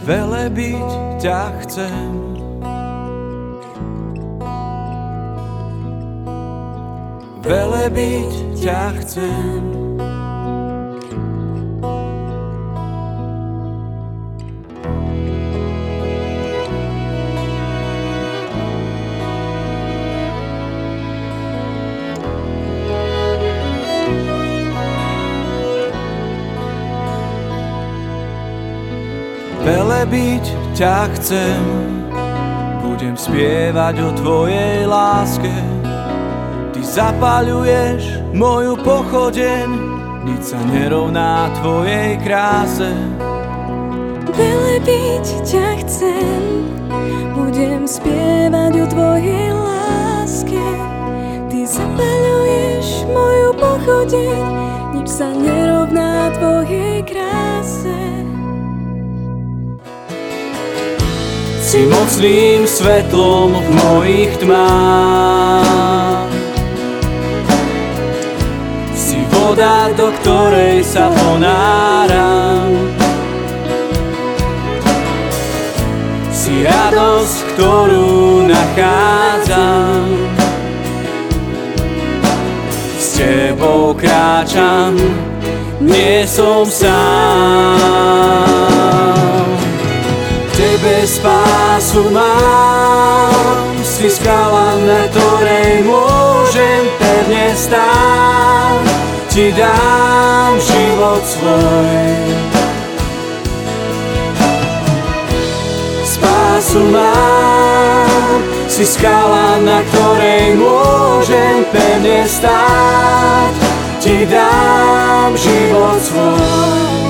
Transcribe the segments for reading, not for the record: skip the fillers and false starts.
Velebiť ťa chcem. Velebiť ťa chcem. Velebiť ťa chcem, budem spievať o tvojej láske. Ty zapaľuješ moju pochodeň, nič sa nerovná tvojej kráse. Velebiť ťa chcem, budem spievať o tvojej láske. Ty zapaľuješ moju pochodeň, nič sa nerovná tvojej kráse. Si mocným svetlom v mojich tmách. Si voda, do ktorej sa ponáram. Si radosť, ktorú nachádzam. S tebou kráčam, nie som sám. Tebe spásu mám, si skala, na ktorej môžem pevne stáť. Ti dám život svoj. Spásu mám, si skala, na ktorej môžem pevne stáť. Ti dám život svoj.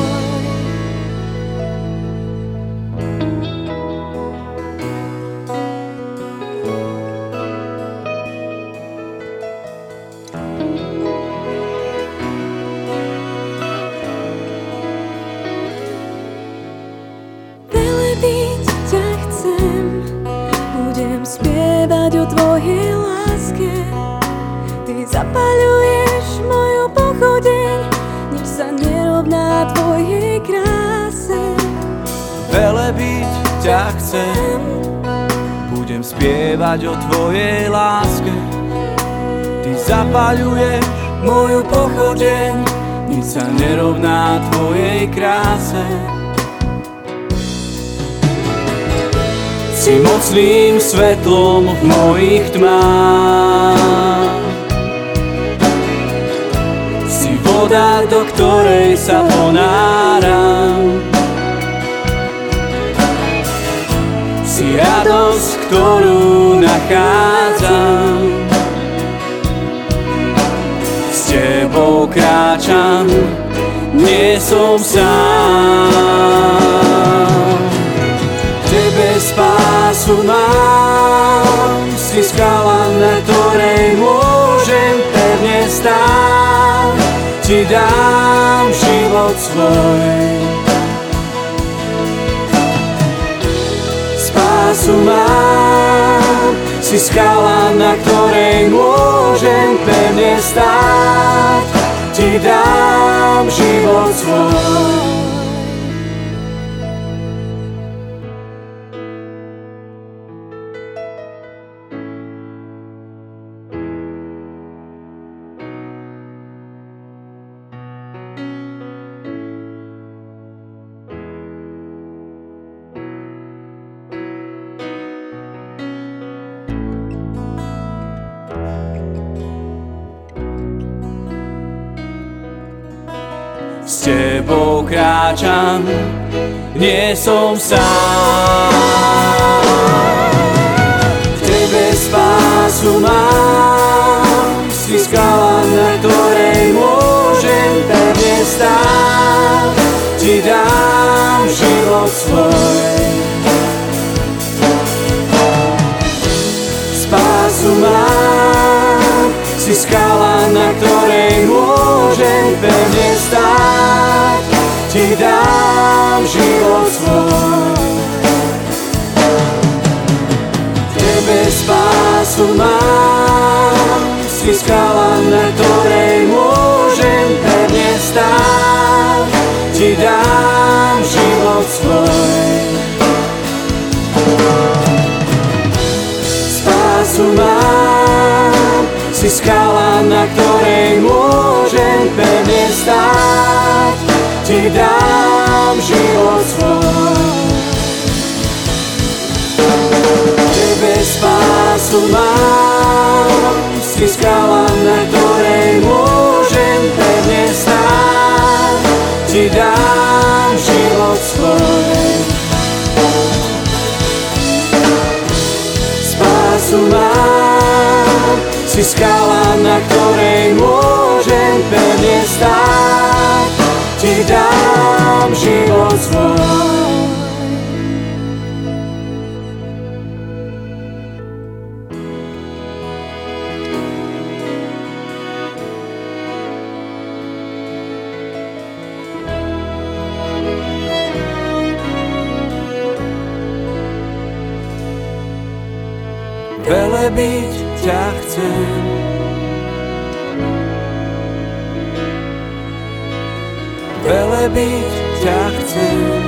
Velebiť ťa chcem, budem spievať o tvojej láske. Ty zapaľuješ moju pochodeň, nič sa nerovná tvojej kráse. Velebiť ťa chcem, budem spievať o tvojej láske. Ty zapaľuješ moju pochodeň, nič sa nerovná tvojej kráse. Si mocným svetlom v mojich tmách. Si voda, do ktorej sa ponáram. Si radosť, ktorú nachádzam. S tebou kráčam, nie som sám. Tebe spásu mám, si skala, na ktorej môžem pevne stáť. Ti dám život svoj. Spásu mám, si skala, na ktorej môžem pevne stáť. Ti dám život svoj. S tebou kráčam, nie som sám. V tebe spásu mám, si skala, na ktorej môžem pevne stáť. Ti dám život svoj. Spásu mám, si skala, na ktorej môžem pevne stáť. Ti dám život svoj. V tebe spásu mám, si skala, na ktorej môžem pevne stáť. Ti dám život svoj. si skala, na ktorej môžem pevne stáť. Ti dám život svoj. Tebe spásu mám, si skala, na ktorej môžem pevne stáť. Ti dám život svoj. Spásu mám, si skala, na ktorej môžem pevne stáť. Ti dám život svoj. Velebiť ťa chcem, velebiť ťa chcem.